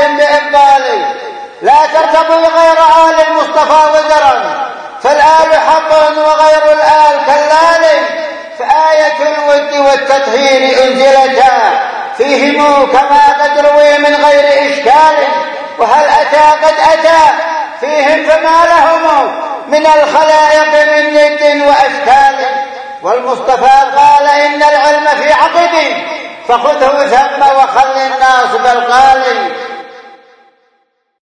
بإبطاله. لا ترتضي غير آل المصطفى وزرا، فالآل حق وغير الآل كالآل. فآية الود والتطهير أنزلتا فيهم كما قد روي من غير إشكال. وهل أتى قد أتى فيهم فما لهم من الخلائق من ند وأشكال. والمصطفى قال إن العلم في عقبي فخذه ثم وخل الناس بالقال.